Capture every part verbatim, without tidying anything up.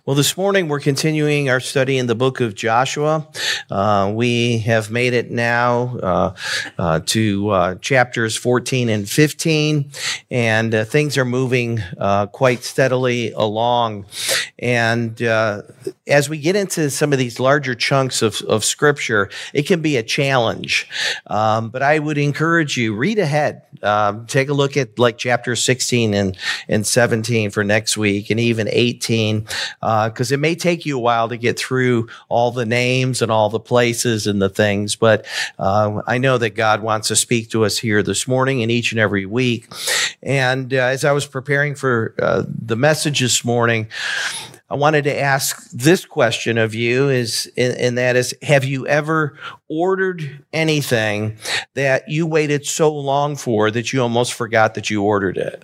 Well, this morning we're continuing our study in the book of Joshua. Uh, we have made it now uh, uh, to uh, chapters fourteen and fifteen, and uh, things are moving uh, quite steadily along. And uh, as we get into some of these larger chunks of, of Scripture, it can be a challenge. Um, but I would encourage you, read ahead. Um, take a look at like chapter sixteen and, and seventeen for next week, and even eighteen. Uh, because it may take you a while to get through all the names and all the places and the things, but uh, I know that God wants to speak to us here this morning and each and every week. And uh, as I was preparing for uh, the message this morning, I wanted to ask this question of you, is, and that is, have you ever ordered anything that you waited so long for that you almost forgot that you ordered it?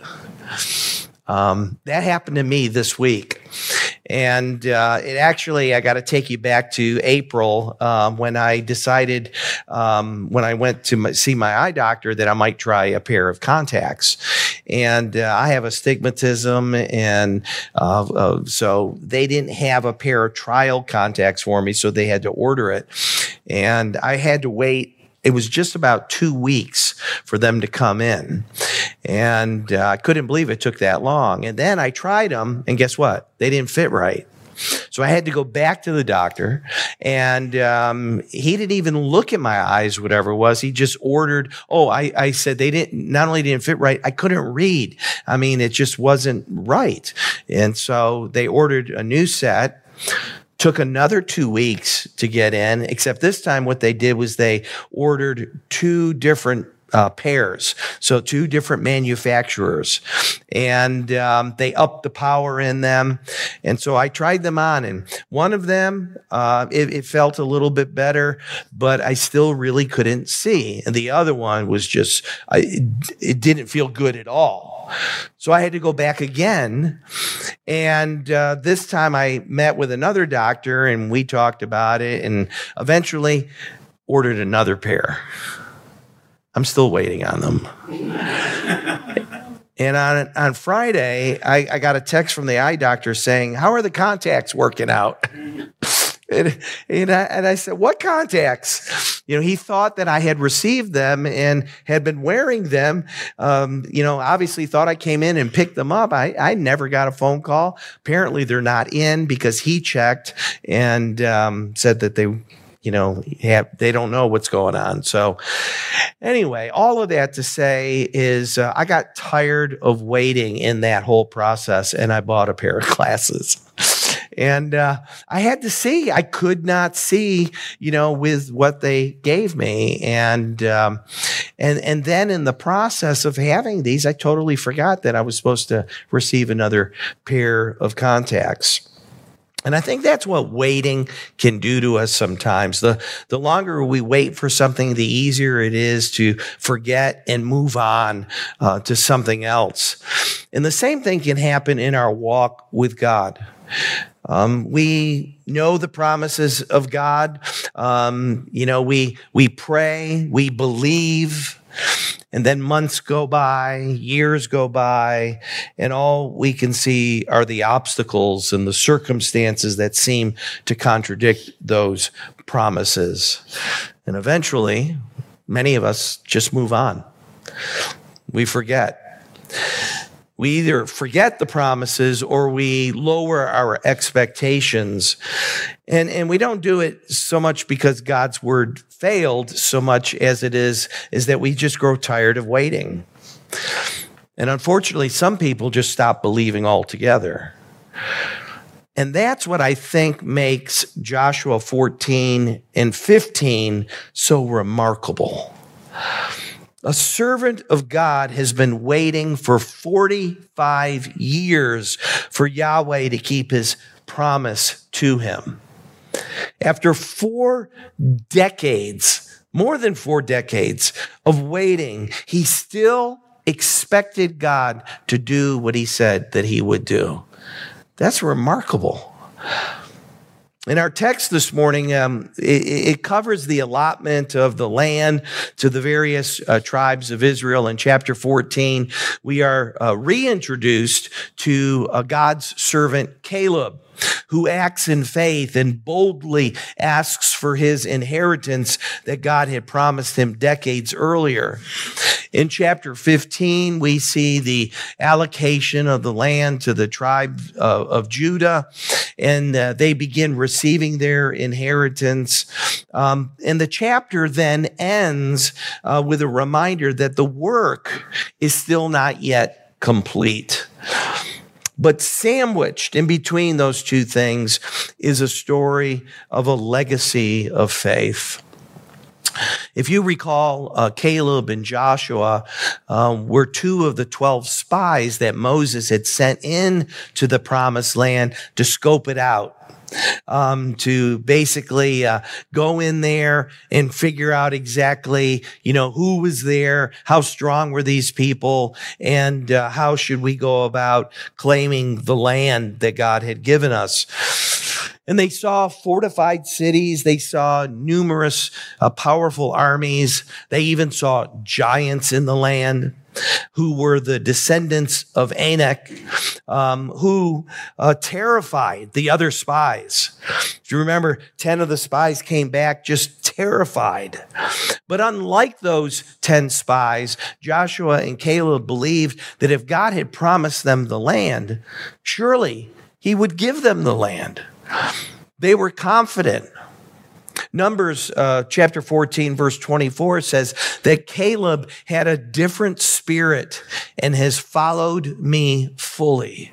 Um, that happened to me this week. And uh, it actually, I got to take you back to April um, when I decided, um, when I went to my, see my eye doctor, that I might try a pair of contacts. And uh, I have astigmatism, and uh, uh, so they didn't have a pair of trial contacts for me, so they had to order it. And I had to wait. It was just about two weeks for them to come in. And uh, I couldn't believe it took that long. And then I tried them, and guess what? They didn't fit right. So I had to go back to the doctor, and um, he didn't even look at my eyes, whatever it was. He just ordered, oh, I, I said they didn't, not only didn't fit right, I couldn't read. I mean, it just wasn't right. And so they ordered a new set. Took another two weeks to get in, except this time what they did was they ordered two different uh, pairs, so two different manufacturers, and um, they upped the power in them. And so I tried them on, and one of them, uh, it, it felt a little bit better, but I still really couldn't see. And the other one was just, I, it, it didn't feel good at all. So I had to go back again, and uh, this time I met with another doctor, and we talked about it, and eventually ordered another pair. I'm still waiting on them. And on on Friday, I, I got a text from the eye doctor saying, "How are the contacts working out?" And, and, I, and I said, "What contacts?" You know, he thought that I had received them and had been wearing them. Um, you know, obviously thought I came in and picked them up. I, I never got a phone call. Apparently they're not in, because he checked and um, said that they, you know, have, they don't know what's going on. So anyway, all of that to say is uh, I got tired of waiting in that whole process, and I bought a pair of glasses. And uh, I had to see. I could not see, you know, with what they gave me. And um, and and then in the process of having these, I totally forgot that I was supposed to receive another pair of contacts. And I think that's what waiting can do to us sometimes. The, the longer we wait for something, the easier it is to forget and move on uh, to something else. And the same thing can happen in our walk with God. Um, we know the promises of God. Um, you know, we, we pray, we believe, and then months go by, years go by, and all we can see are the obstacles and the circumstances that seem to contradict those promises. And eventually, many of us just move on. We forget. We either forget the promises or we lower our expectations. And, and we don't do it so much because God's word failed so much as it is, is that we just grow tired of waiting. And unfortunately, some people just stop believing altogether. And that's what I think makes Joshua fourteen and fifteen so remarkable. A servant of God has been waiting for forty-five years for Yahweh to keep his promise to him. After four decades, more than four decades of waiting, he still expected God to do what he said that he would do. That's remarkable. In our text this morning, um, it, it covers the allotment of the land to the various uh, tribes of Israel. In chapter fourteen, we are uh, reintroduced to uh, God's servant Caleb. who acts in faith and boldly asks for his inheritance that God had promised him decades earlier. In chapter fifteen, we see the allocation of the land to the tribe of, of Judah, and uh, they begin receiving their inheritance. Um, and the chapter then ends uh, with a reminder that the work is still not yet complete. But sandwiched in between those two things is a story of a legacy of faith. If you recall, uh, Caleb and Joshua um, were two of the twelve spies that Moses had sent in to the promised land to scope it out. Um, to basically uh, go in there and figure out exactly, you know, who was there, how strong were these people, and uh, how should we go about claiming the land that God had given us. And they saw fortified cities. They saw numerous uh, powerful armies. They even saw giants in the land who were the descendants of Anak, um, who uh, terrified the other spies. If you remember, ten of the spies came back just terrified. But unlike those ten spies, Joshua and Caleb believed that if God had promised them the land, surely he would give them the land. They were confident. Numbers uh, chapter fourteen, verse twenty-four says that Caleb had a different spirit and has followed me fully.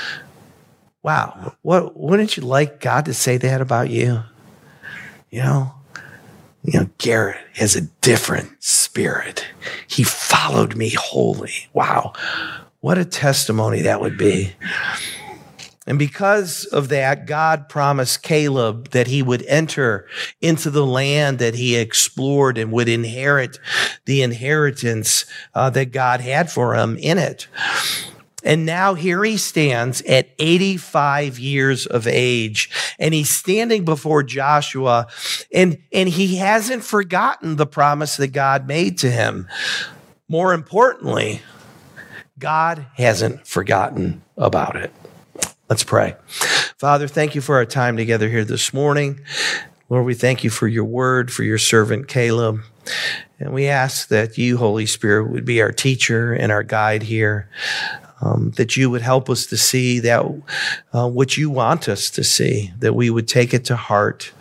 Wow. What, wouldn't you like God to say that about you? You know, you know, Garrett has a different spirit. He followed me wholly. Wow. What a testimony that would be. And because of that, God promised Caleb that he would enter into the land that he explored and would inherit the inheritance uh, that God had for him in it. And now here he stands at eighty-five years of age, and he's standing before Joshua, and, and he hasn't forgotten the promise that God made to him. More importantly, God hasn't forgotten about it. Let's pray. Father, thank you for our time together here this morning. Lord, we thank you for your word, for your servant Caleb. And we ask that you, Holy Spirit, would be our teacher and our guide here, um, that you would help us to see that uh, what you want us to see, that we would take it to heart,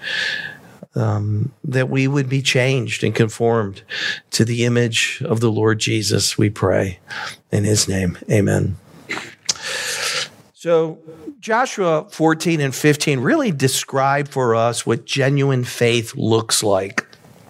um, that we would be changed and conformed to the image of the Lord Jesus, we pray. In his name, amen. So Joshua fourteen and fifteen really describe for us what genuine faith looks like.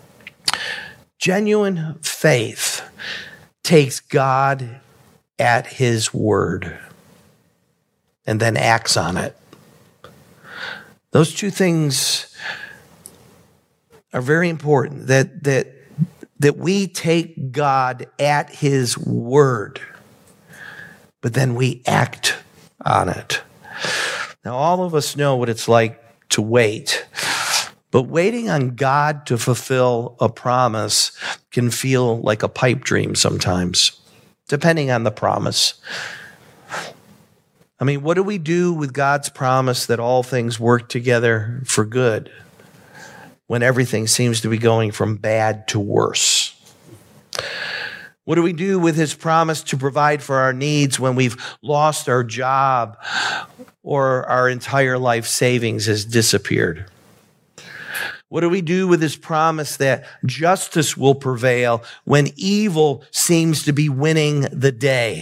Genuine faith takes God at his word and then acts on it. Those two things are very important, that, that, that we take God at his word, but then we act on it. Now, all of us know what it's like to wait, but waiting on God to fulfill a promise can feel like a pipe dream sometimes, depending on the promise. I mean, what do we do with God's promise that all things work together for good when everything seems to be going from bad to worse? What do we do with his promise to provide for our needs when we've lost our job or our entire life savings has disappeared? What do we do with his promise that justice will prevail when evil seems to be winning the day?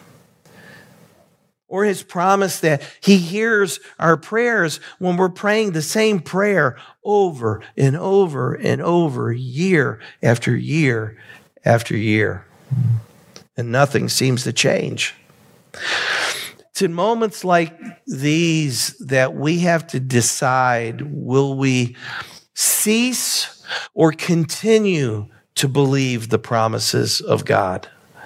Or his promise that he hears our prayers when we're praying the same prayer over and over and over, year after year after year. And nothing seems to change. It's in moments like these that we have to decide, will we cease or continue to believe the promises of God?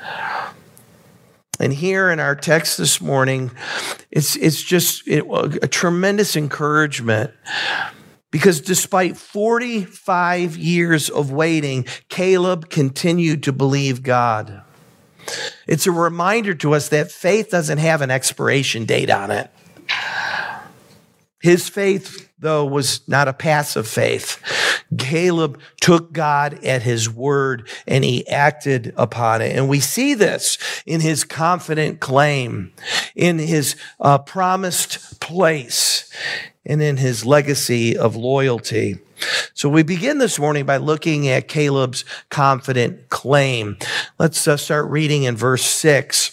And here in our text this morning, it's, it's just it, a tremendous encouragement. Because despite forty-five years of waiting, Caleb continued to believe God. It's a reminder to us that faith doesn't have an expiration date on it. His faith, though, was not a passive faith. Caleb took God at his word and he acted upon it. And we see this in his confident claim, in his uh, promised place, and in his legacy of loyalty. So we begin this morning by looking at Caleb's confident claim. Let's uh, start reading in verse six.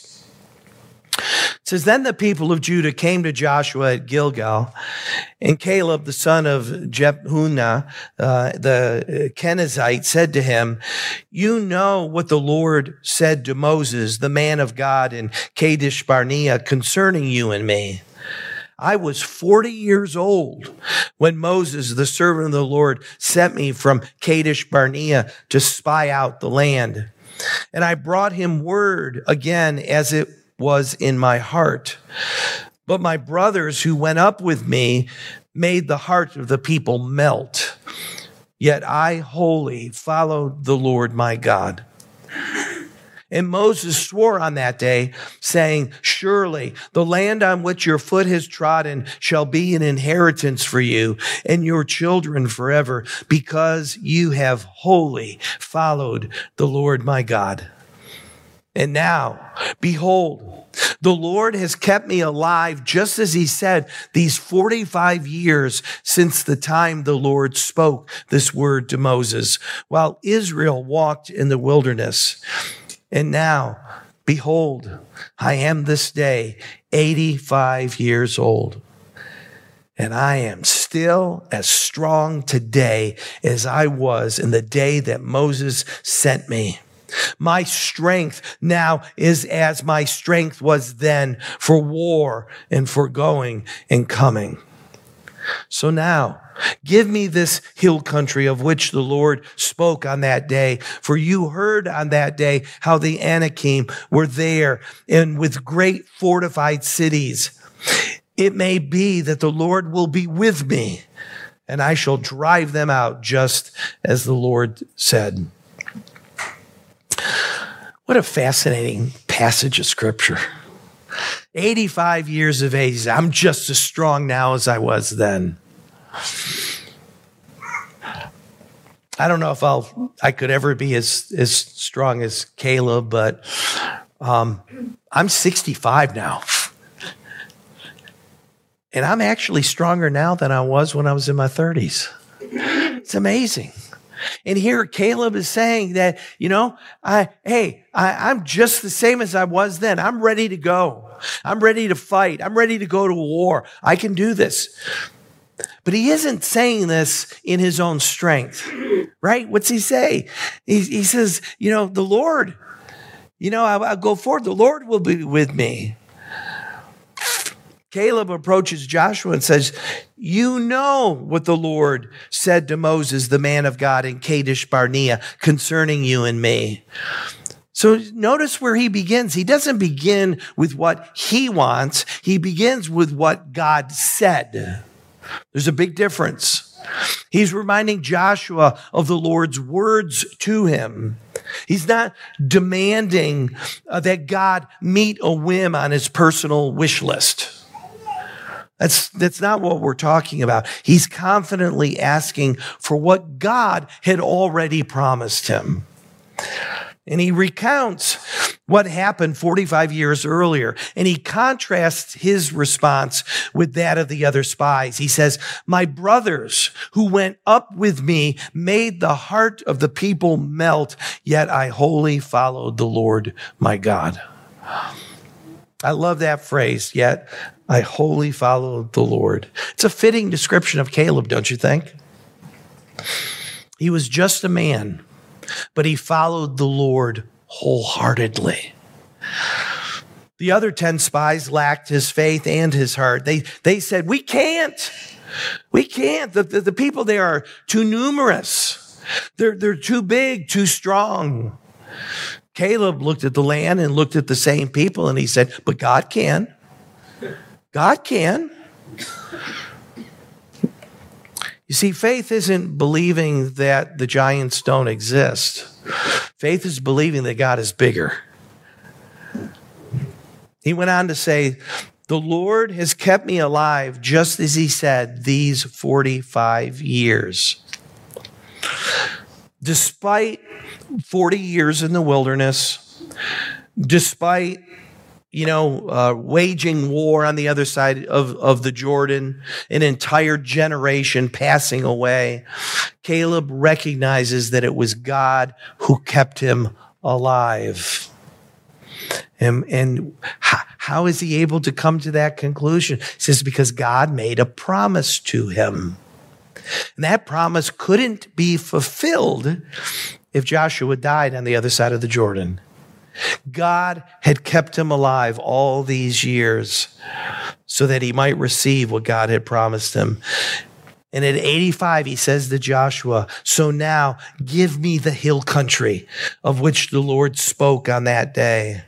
It says, then the people of Judah came to Joshua at Gilgal, and Caleb, the son of Jephunneh, uh, the Kenizzite, said to him, you know what the Lord said to Moses, the man of God, in Kadesh Barnea, concerning you and me. I was forty years old when Moses, the servant of the Lord, sent me from Kadesh Barnea to spy out the land. And I brought him word again as it was in my heart. But my brothers who went up with me made the heart of the people melt. Yet I wholly followed the Lord my God. And Moses swore on that day, saying, surely the land on which your foot has trodden shall be an inheritance for you and your children forever, because you have wholly followed the Lord my God. And now, behold, the Lord has kept me alive, just as he said, these forty-five years since the time the Lord spoke this word to Moses, while Israel walked in the wilderness. And now, behold, I am this day eighty-five years old, and I am still as strong today as I was in the day that Moses sent me. My strength now is as my strength was then for war and for going and coming. So now, give me this hill country of which the Lord spoke on that day. For you heard on that day how the Anakim were there and with great fortified cities. It may be that the Lord will be with me, and I shall drive them out just as the Lord said. What a fascinating passage of scripture. eighty-five years of age. I'm just as strong now as I was then. I don't know if I'll, I could ever be as, as strong as Caleb, but um, I'm sixty-five now. And I'm actually stronger now than I was when I was in my thirties. It's amazing. And here Caleb is saying that, you know, I, hey, I, I'm just the same as I was then. I'm ready to go. I'm ready to fight. I'm ready to go to war. I can do this. But he isn't saying this in his own strength, right? What's he say? He, he says, you know, the Lord, you know, I, I'll go forward. The Lord will be with me. Caleb approaches Joshua and says, you know what the Lord said to Moses, the man of God, in Kadesh Barnea concerning you and me. So notice where he begins. He doesn't begin with what he wants. He begins with what God said. There's a big difference. He's reminding Joshua of the Lord's words to him. He's not demanding uh, that God meet a whim on his personal wish list. That's, that's not what we're talking about. He's confidently asking for what God had already promised him. And he recounts what happened forty-five years earlier, and he contrasts his response with that of the other spies. He says, my brothers who went up with me made the heart of the people melt, yet I wholly followed the Lord my God. I love that phrase, yet I wholly followed the Lord. It's a fitting description of Caleb, don't you think? He was just a man, but he followed the Lord wholeheartedly. The other ten spies lacked his faith and his heart. They, they said, we can't. We can't. The, the, the people there are too numerous. They're, they're too big, too strong. Caleb looked at the land and looked at the same people, and he said, but God can. God can. You see, faith isn't believing that the giants don't exist. Faith is believing that God is bigger. He went on to say, The Lord has kept me alive, just as he said, these forty-five years. Despite forty years in the wilderness, despite, you know, uh, waging war on the other side of, of the Jordan, an entire generation passing away, Caleb recognizes that it was God who kept him alive. And, and how, how is he able to come to that conclusion? He says, because God made a promise to him. And that promise couldn't be fulfilled if Joshua died on the other side of the Jordan. God had kept him alive all these years so that he might receive what God had promised him. And at eighty-five, he says to Joshua, so now give me the hill country of which the Lord spoke on that day.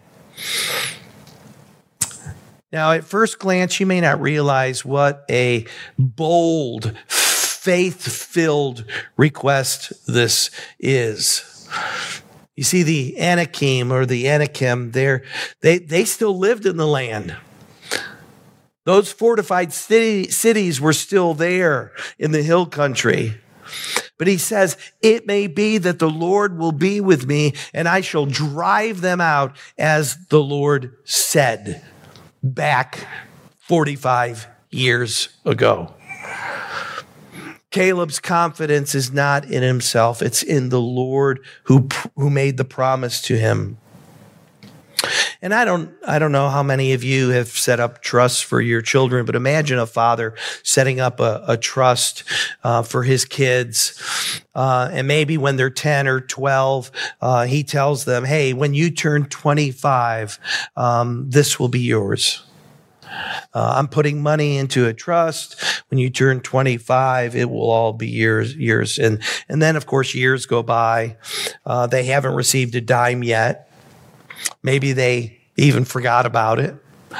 Now, at first glance, you may not realize what a bold, faith-filled request this is. You see, the Anakim or the Anakim, they they still lived in the land. Those fortified city, cities were still there in the hill country. But he says, it may be that the Lord will be with me, and I shall drive them out as the Lord said back forty-five years ago. Caleb's confidence is not in himself. It's in the Lord who, who made the promise to him. And I don't, I don't know how many of you have set up trusts for your children, but imagine a father setting up a, a trust uh, for his kids. Uh, and maybe when they're ten or twelve, uh, he tells them, hey, when you turn twenty-five, um, this will be yours. Uh, I'm putting money into a trust. When you turn twenty-five, it will all be yours. yours. And, and then, of course, years go by. Uh, they haven't received a dime yet. Maybe they even forgot about it.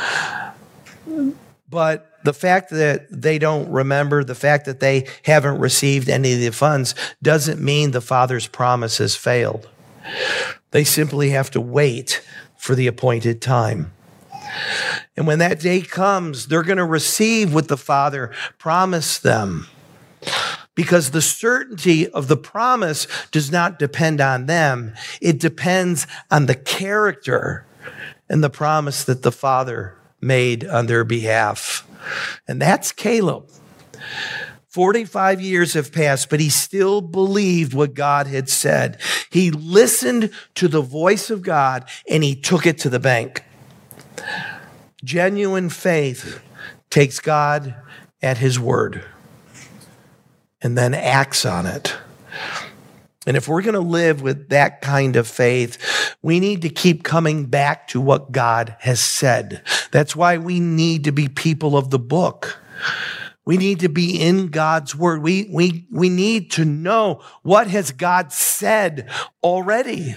But the fact that they don't remember, the fact that they haven't received any of the funds, doesn't mean the Father's promise has failed. They simply have to wait for the appointed time. And when that day comes, they're going to receive what the Father promised them. Because the certainty of the promise does not depend on them. It depends on the character and the promise that the Father made on their behalf. And that's Caleb. forty-five years have passed, but he still believed what God had said. He listened to the voice of God and he took it to the bank. Genuine faith takes God at his word and then acts on it. And if we're going to live with that kind of faith, we need to keep coming back to what God has said. That's why we need to be people of the book. We need to be in God's word. We, we, we need to know what has God said already.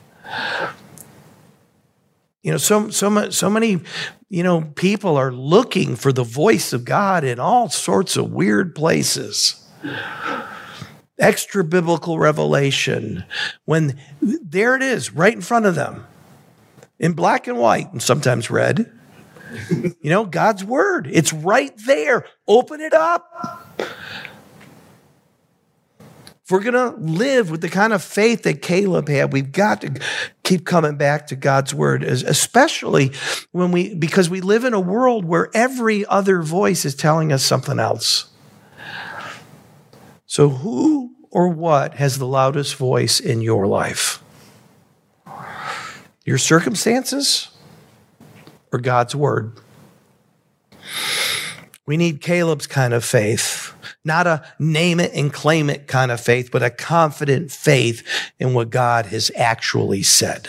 You know, so, so, so many, you know, people are looking for the voice of God in all sorts of weird places. Extra biblical revelation, when there it is right in front of them in black and white and sometimes red. You know, God's word, it's right there. Open it up. If we're going to live with the kind of faith that Caleb had, we've got to keep coming back to God's word, especially when we, because we live in a world where every other voice is telling us something else. So who or what has the loudest voice in your life? Your circumstances or God's word? We need Caleb's kind of faith, not a name it and claim it kind of faith, but a confident faith in what God has actually said.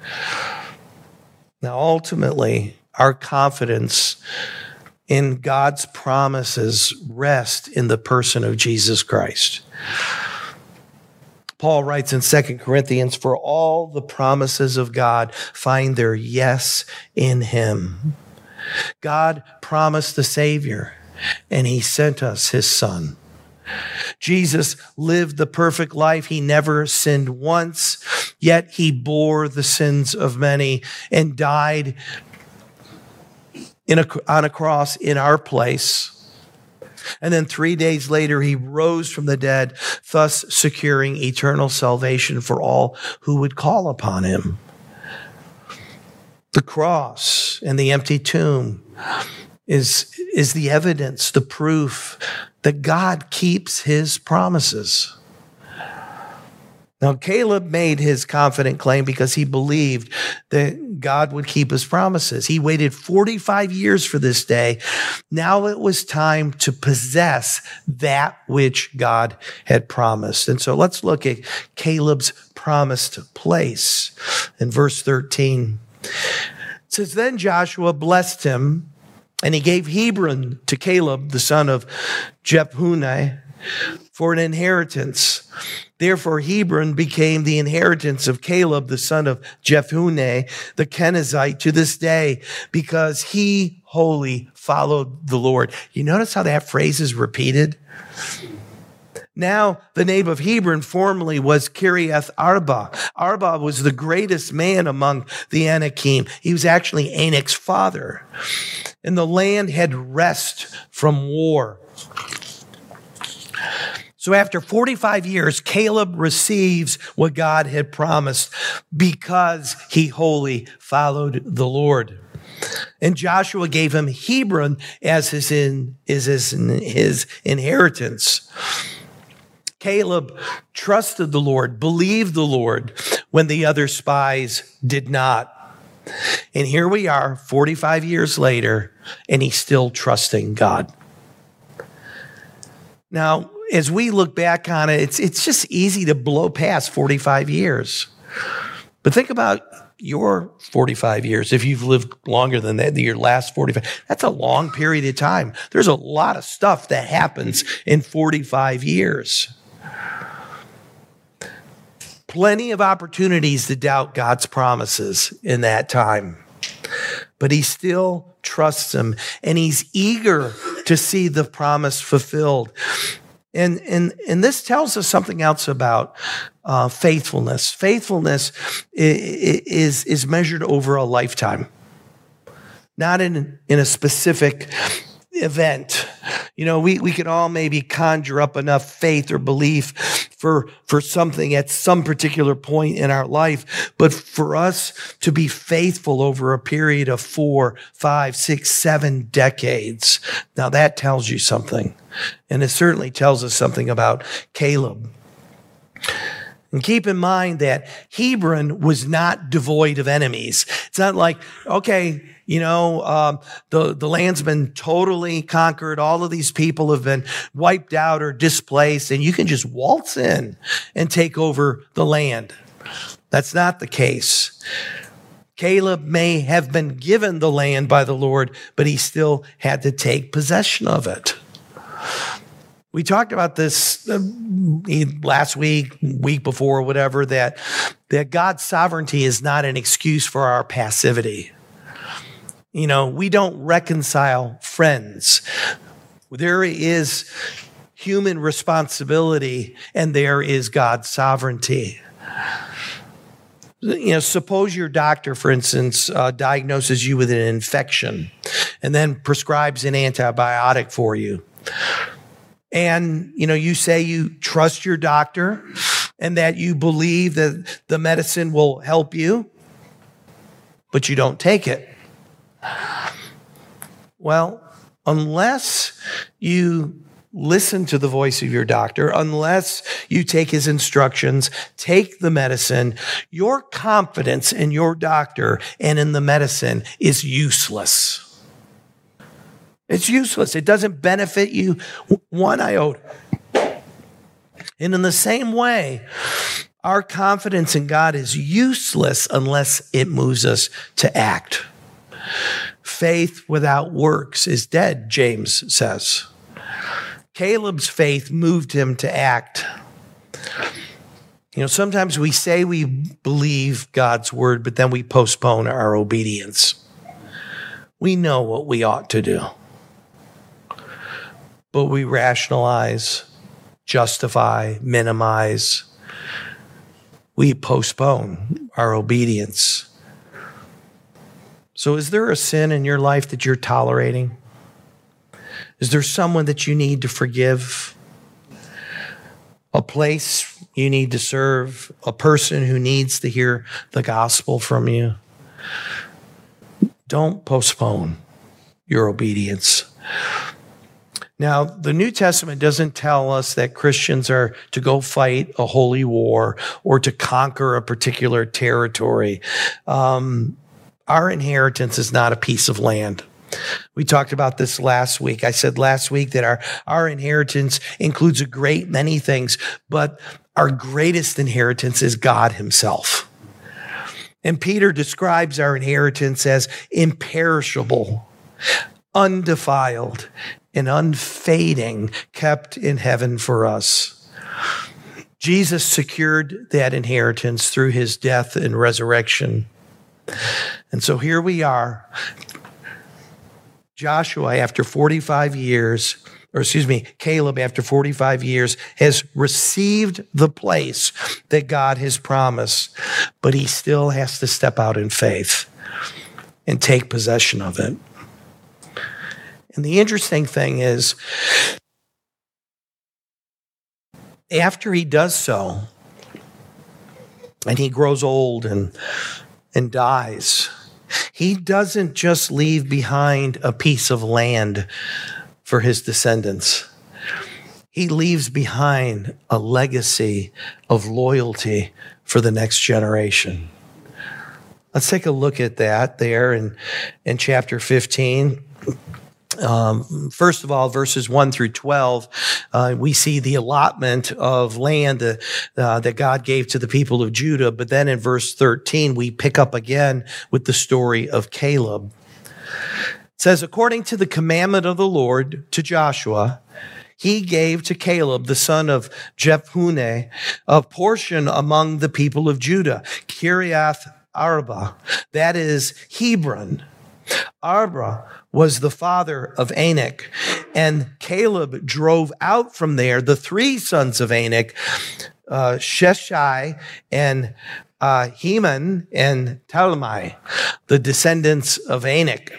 Now, ultimately, our confidence in God's promises rest in the person of Jesus Christ. Paul writes in Second Corinthians, for all the promises of God find their yes in him. God promised the Savior, and he sent us his Son. Jesus lived the perfect life. He never sinned once, yet he bore the sins of many and died in a, on a cross in our place. And then three days later, he rose from the dead, thus securing eternal salvation for all who would call upon him. The cross and the empty tomb is, is the evidence, the proof that God keeps his promises. Now, Caleb made his confident claim because he believed that God would keep his promises. He waited forty-five years for this day. Now it was time to possess that which God had promised. And so let's look at Caleb's promised place. In verse thirteen, it says, "Then Joshua blessed him, and he gave Hebron to Caleb, the son of Jephunneh, for an inheritance. Therefore, Hebron became the inheritance of Caleb, the son of Jephunneh, the Kenizzite, to this day, because he wholly followed the Lord." You notice how that phrase is repeated? Now, the name of Hebron formerly was Kiriath Arba. Arba was the greatest man among the Anakim. He was actually Anak's father. And the land had rest from war. So after forty-five years, Caleb receives what God had promised because he wholly followed the Lord. And Joshua gave him Hebron as his, in, as his, his inheritance. Caleb trusted the Lord, believed the Lord when the other spies did not. And here we are forty-five years later, and he's still trusting God. Now, as we look back on it, it's, it's just easy to blow past forty-five years. But think about your forty-five years. If you've lived longer than that, your last forty-five, that's a long period of time. There's a lot of stuff that happens in forty-five years. Plenty of opportunities to doubt God's promises in that time. But he still trusts him, and he's eager to see the promise fulfilled. And, and, and this tells us something else about uh, faithfulness. Faithfulness is, is measured over a lifetime, not in, in a specific event. You know, we, we can all maybe conjure up enough faith or belief for, for something at some particular point in our life. But for us to be faithful over a period of four, five, six, seven decades, now that tells you something. And it certainly tells us something about Caleb. And keep in mind that Hebron was not devoid of enemies. It's not like, okay, you know, um, the, the land's been totally conquered. All of these people have been wiped out or displaced, and you can just waltz in and take over the land. That's not the case. Caleb may have been given the land by the Lord, but he still had to take possession of it. We talked about this uh, last week, week before, whatever, that, that God's sovereignty is not an excuse for our passivity. You know, we don't reconcile friends. There is human responsibility, and there is God's sovereignty. You know, suppose your doctor, for instance, uh, diagnoses you with an infection and then prescribes an antibiotic for you. And, you know, you say you trust your doctor and that you believe that the medicine will help you, but you don't take it. Well, unless you listen to the voice of your doctor, unless you take his instructions, take the medicine, your confidence in your doctor and in the medicine is useless. It's useless. It doesn't benefit you one iota. And in the same way, our confidence in God is useless unless it moves us to act. Faith without works is dead, James says. Caleb's faith moved him to act. You know, sometimes we say we believe God's word, but then we postpone our obedience. We know what we ought to do, but we rationalize, justify, minimize. We postpone our obedience. So is there a sin in your life that you're tolerating? Is there someone that you need to forgive? A place you need to serve? A person who needs to hear the gospel from you? Don't postpone your obedience. Now, the New Testament doesn't tell us that Christians are to go fight a holy war or to conquer a particular territory. Um, our inheritance is not a piece of land. We talked about this last week. I said last week that our, our inheritance includes a great many things, but our greatest inheritance is God himself. And Peter describes our inheritance as imperishable, undefiled, and unfading, kept in heaven for us. Jesus secured that inheritance through his death and resurrection. And so here we are. Joshua, after forty-five years, or excuse me, Caleb, after forty-five years, has received the place that God has promised, but he still has to step out in faith and take possession of it. And the interesting thing is, after he does so, and he grows old and, and dies, he doesn't just leave behind a piece of land for his descendants. He leaves behind a legacy of loyalty for the next generation. Let's take a look at that there in, in chapter fifteen. Um, first of all, verses one through twelve, uh, we see the allotment of land uh, uh, that God gave to the people of Judah. But then in verse thirteen, we pick up again with the story of Caleb. It says, according to the commandment of the Lord to Joshua, he gave to Caleb, the son of Jephunneh, a portion among the people of Judah, Kiriath Arba, that is Hebron. Arba was the father of Anak, and Caleb drove out from there the three sons of Anak, uh, Sheshai and uh, Heman and Talmai, the descendants of Anak.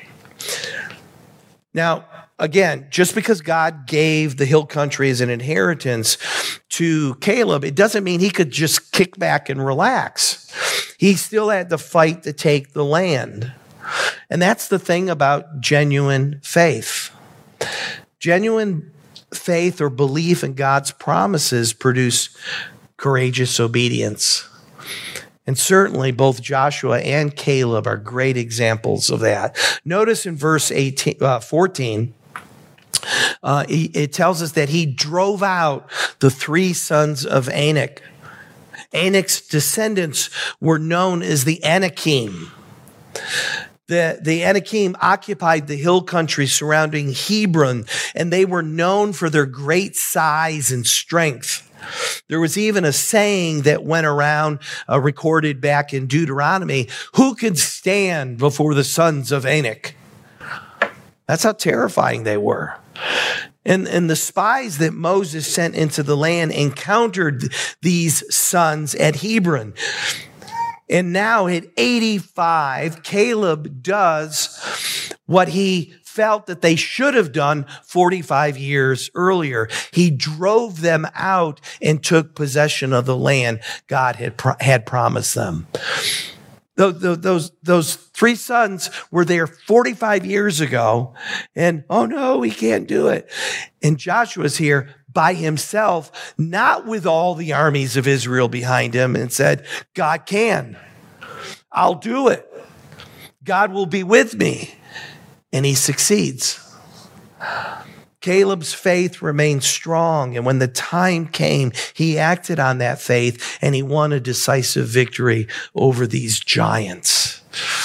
Now, again, just because God gave the hill country as an inheritance to Caleb, it doesn't mean he could just kick back and relax. He still had to fight to take the land. And that's the thing about genuine faith. Genuine faith or belief in God's promises produce courageous obedience. And certainly both Joshua and Caleb are great examples of that. Notice in verse eighteen, uh, fourteen, uh, it tells us that he drove out the three sons of Anak. Anak's descendants were known as the Anakim. The, the Anakim occupied the hill country surrounding Hebron, and they were known for their great size and strength. There was even a saying that went around, uh, recorded back in Deuteronomy, who could stand before the sons of Anak? That's how terrifying they were. And, and the spies that Moses sent into the land encountered these sons at Hebron. And now at eighty-five, Caleb does what he felt that they should have done forty-five years earlier. He drove them out and took possession of the land God had, pro- had promised them. Those, those, those three sons were there forty-five years ago, and oh no, we can't do it. And Joshua's here by himself, not with all the armies of Israel behind him, and said, God can. I'll do it. God will be with me. And he succeeds. Caleb's faith remained strong, and when the time came, he acted on that faith, and he won a decisive victory over these giants.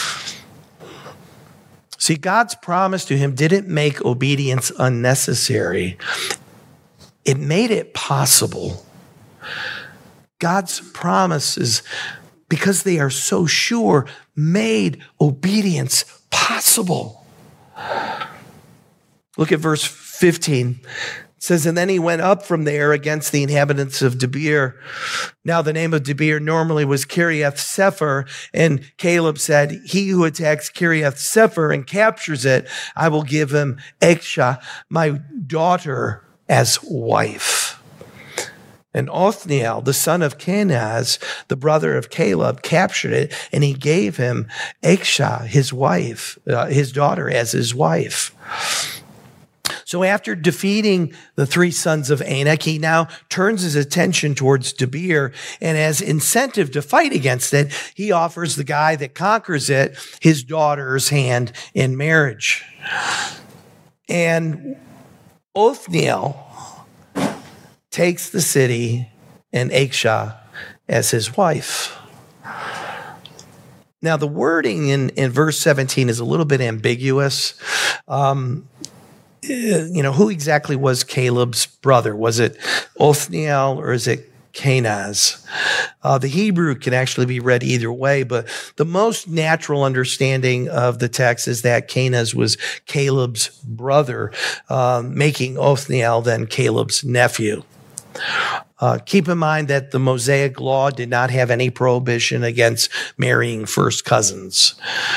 See, God's promise to him didn't make obedience unnecessary. It made it possible. God's promises, because they are so sure, made obedience possible. Look at verse fifteen. It says, and then he went up from there against the inhabitants of Debir. Now the name of Debir normally was Kiriath Sepher, and Caleb said, he who attacks Kiriath Sepher and captures it, I will give him Aksha, my daughter, as wife. And Othniel, the son of Kenaz, the brother of Caleb, captured it, and he gave him Aksha, his wife, uh, his daughter, as his wife. So after defeating the three sons of Anak, he now turns his attention towards Debir, and as incentive to fight against it, he offers the guy that conquers it his daughter's hand in marriage. And Othniel takes the city and Aksha as his wife. Now, the wording in, in verse seventeen is a little bit ambiguous. Um, you know, who exactly was Caleb's brother? Was it Othniel or is it Kenaz? Uh, the Hebrew can actually be read either way, but the most natural understanding of the text is that Kenaz was Caleb's brother, um, making Othniel then Caleb's nephew. Uh, keep in mind that the Mosaic law did not have any prohibition against marrying first cousins.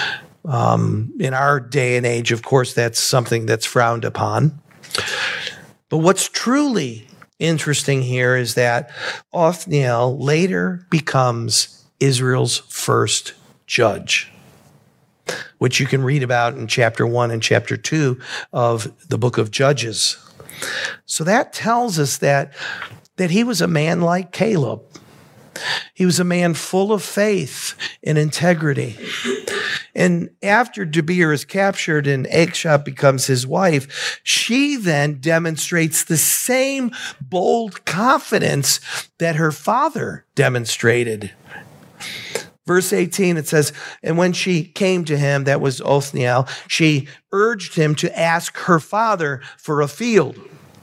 Um, in our day and age, of course, that's something that's frowned upon. But what's truly interesting here is that Othniel later becomes Israel's first judge, which you can read about in chapter one and chapter two of the book of Judges. So that tells us that, that he was a man like Caleb. He was a man full of faith and integrity. And after Debir is captured and Aksha becomes his wife, she then demonstrates the same bold confidence that her father demonstrated. Verse eighteen, it says, and when she came to him, that was Othniel, she urged him to ask her father for a field.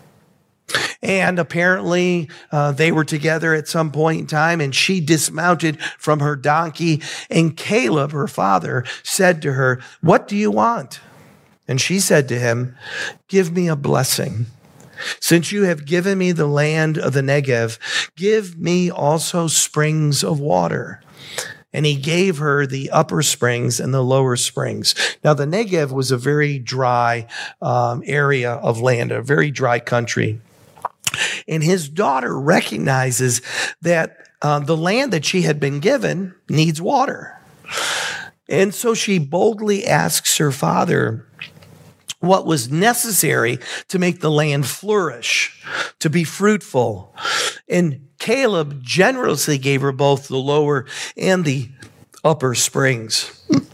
And apparently uh, they were together at some point in time, and she dismounted from her donkey, and Caleb, her father, said to her, what do you want? And she said to him, give me a blessing. Since you have given me the land of the Negev, give me also springs of water. And he gave her the upper springs and the lower springs. Now, the Negev was a very dry um, area of land, a very dry country. And his daughter recognizes that uh, the land that she had been given needs water. And so she boldly asks her father what was necessary to make the land flourish, to be fruitful. And Caleb generously gave her both the lower and the upper springs.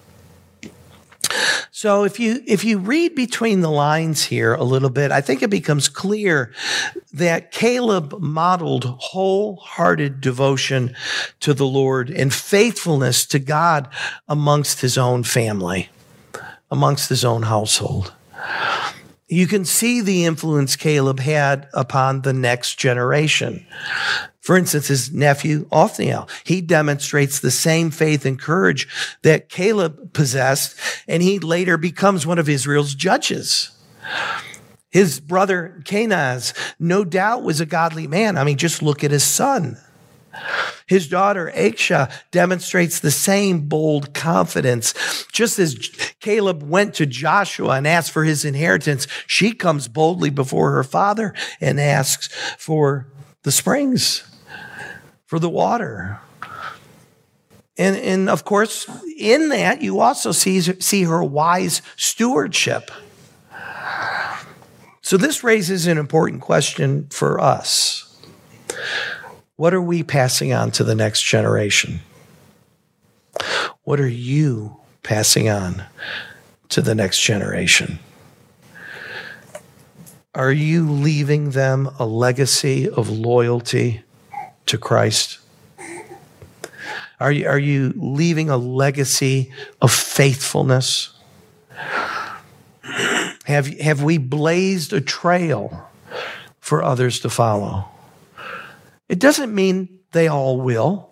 So if you if you read between the lines here a little bit, I think it becomes clear that Caleb modeled wholehearted devotion to the Lord and faithfulness to God amongst his own family, amongst his own household. You can see the influence Caleb had upon the next generation. For instance, his nephew, Othniel, he demonstrates the same faith and courage that Caleb possessed, and he later becomes one of Israel's judges. His brother, Kenaz, no doubt was a godly man. I mean, just look at his son. His daughter, Aksha, demonstrates the same bold confidence. Just as Caleb went to Joshua and asked for his inheritance, she comes boldly before her father and asks for the springs, for the water. And, and of course, in that, you also see, see her wise stewardship. So this raises an important question for us. What are we passing on to the next generation? What are you passing on to the next generation? Are you leaving them a legacy of loyalty to Christ? Are you, are you leaving a legacy of faithfulness? Have, have we blazed a trail for others to follow? It doesn't mean they all will.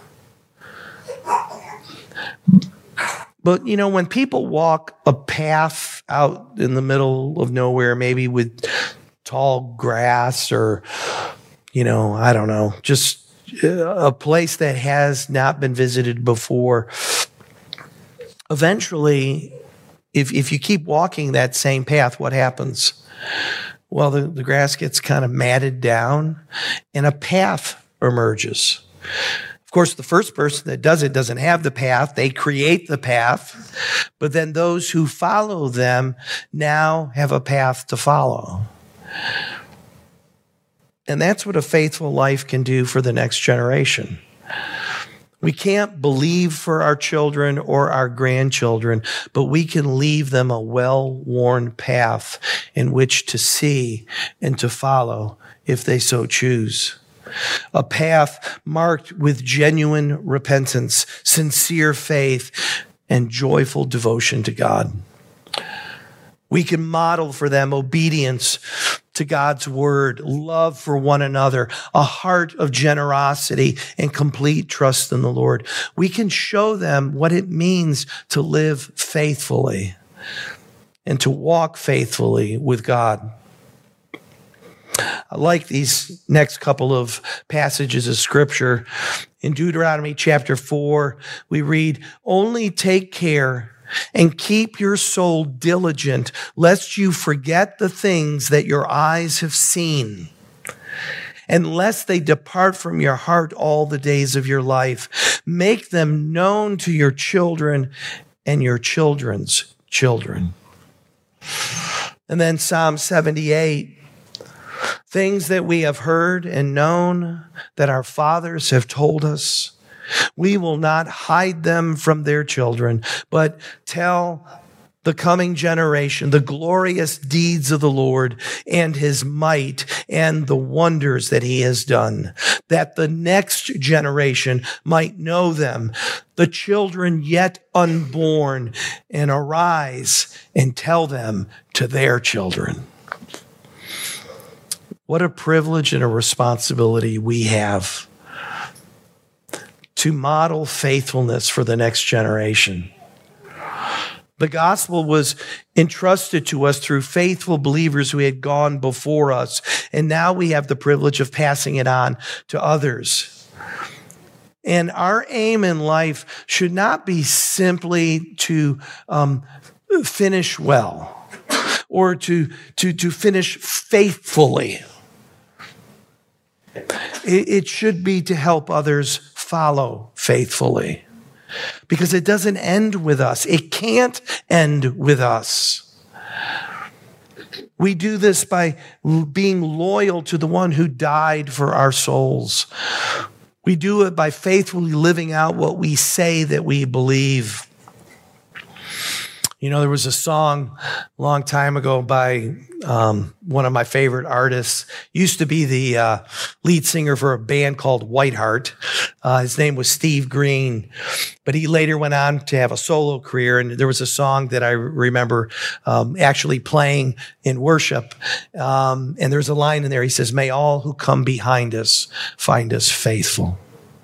But, you know, when people walk a path out in the middle of nowhere, maybe with tall grass or, you know, I don't know, just a place that has not been visited before. Eventually, if if you keep walking that same path, what happens? Well, the, the grass gets kind of matted down and a path emerges. Of course, the first person that does it doesn't have the path. They create the path, but then those who follow them now have a path to follow. And that's what a faithful life can do for the next generation. We can't believe for our children or our grandchildren, but we can leave them a well-worn path in which to see and to follow if they so choose. A path marked with genuine repentance, sincere faith, and joyful devotion to God. We can model for them obedience to God's word, love for one another, a heart of generosity, and complete trust in the Lord. We can show them what it means to live faithfully and to walk faithfully with God. I like these next couple of passages of scripture. In Deuteronomy chapter four, we read, "Only take care and keep your soul diligent, lest you forget the things that your eyes have seen, and lest they depart from your heart all the days of your life. Make them known to your children and your children's children." And then Psalm seventy-eight, "Things that we have heard and known that our fathers have told us, we will not hide them from their children, but tell the coming generation the glorious deeds of the Lord and his might and the wonders that he has done, that the next generation might know them, the children yet unborn, and arise and tell them to their children." What a privilege and a responsibility we have to model faithfulness for the next generation. The gospel was entrusted to us through faithful believers who had gone before us, and now we have the privilege of passing it on to others. And our aim in life should not be simply to um, finish well or to, to, to finish faithfully. It, it should be to help others follow faithfully, because it doesn't end with us. It can't end with us. We do this by being loyal to the one who died for our souls. We do it by faithfully living out what we say that we believe. You know, there was a song a long time ago by um, one of my favorite artists. Used to be the uh, lead singer for a band called Whiteheart. Uh, his name was Steve Green, but he later went on to have a solo career. And there was a song that I remember um, actually playing in worship. Um, and there's a line in there. He says, "May all who come behind us find us faithful."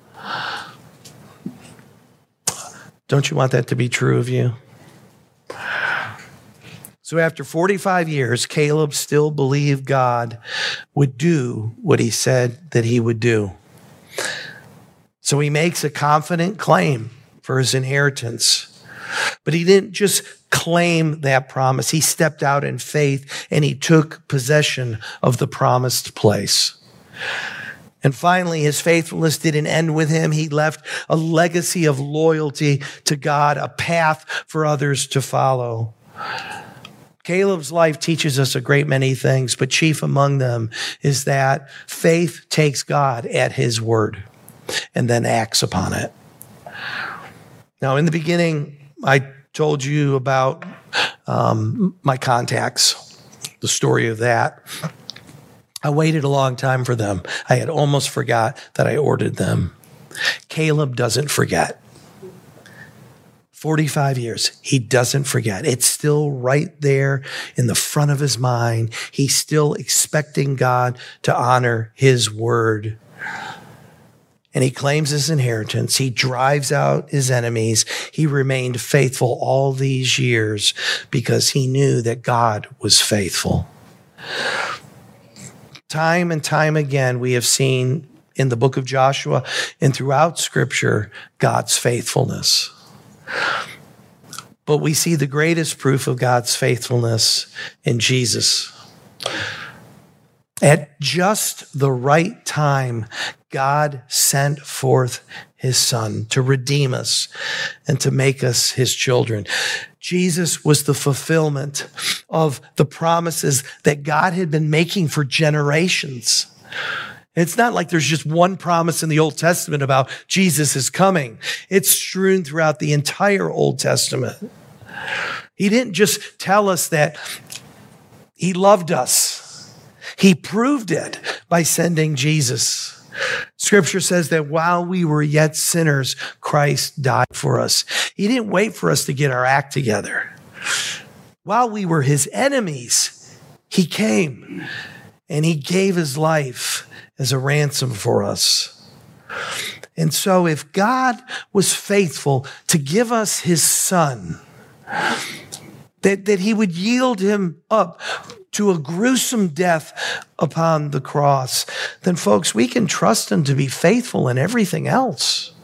Don't you want that to be true of you? So after forty-five years, Caleb still believed God would do what he said that he would do. So he makes a confident claim for his inheritance. But he didn't just claim that promise. He stepped out in faith and he took possession of the promised place. And finally, his faithfulness didn't end with him. He left a legacy of loyalty to God, a path for others to follow. Caleb's life teaches us a great many things, but chief among them is that faith takes God at his word and then acts upon it. Now, in the beginning, I told you about um, my contacts, the story of that. I waited a long time for them. I had almost forgot that I ordered them. Caleb doesn't forget. forty-five years, he doesn't forget. It's still right there in the front of his mind. He's still expecting God to honor his word. And he claims his inheritance. He drives out his enemies. He remained faithful all these years because he knew that God was faithful. Time and time again, we have seen in the book of Joshua and throughout Scripture, God's faithfulness. But we see the greatest proof of God's faithfulness in Jesus. At just the right time, God sent forth his Son to redeem us and to make us his children. Jesus was the fulfillment of the promises that God had been making for generations. It's not like there's just one promise in the Old Testament about Jesus is coming. It's strewn throughout the entire Old Testament. He didn't just tell us that he loved us. He proved it by sending Jesus. Scripture says that while we were yet sinners, Christ died for us. He didn't wait for us to get our act together. While we were his enemies, he came and he gave his life as a ransom for us. And so if God was faithful to give us his Son, that, that he would yield him up to a gruesome death upon the cross, then folks, we can trust him to be faithful in everything else.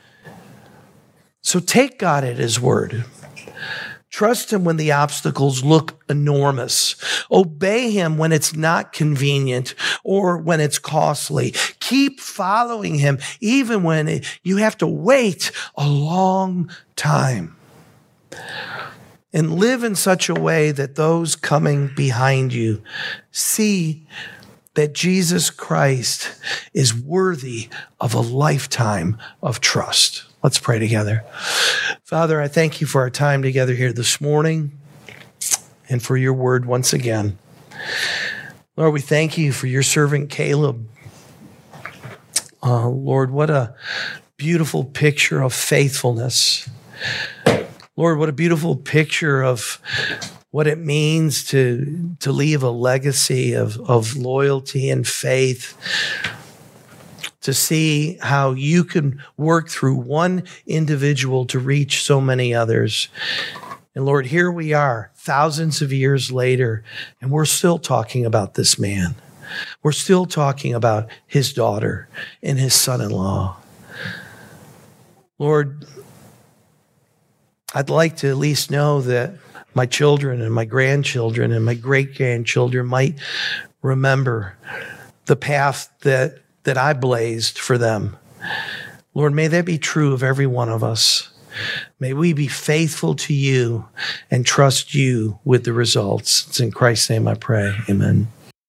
So take God at his word. Trust him when the obstacles look enormous. Obey him when it's not convenient or when it's costly. Keep following him even when you have to wait a long time. And live in such a way that those coming behind you see that Jesus Christ is worthy of a lifetime of trust. Let's pray together. Father, I thank you for our time together here this morning and for your word once again. Lord, we thank you for your servant Caleb. Uh, Lord, what a beautiful picture of faithfulness. Lord, what a beautiful picture of what it means to, to leave a legacy of, of loyalty and faith, to see how you can work through one individual to reach so many others. And Lord, here we are, thousands of years later, and we're still talking about this man. We're still talking about his daughter and his son-in-law. Lord, I'd like to at least know that my children and my grandchildren and my great-grandchildren might remember the path that, that I blazed for them. Lord, may that be true of every one of us. May we be faithful to you and trust you with the results. It's in Christ's name I pray. Amen.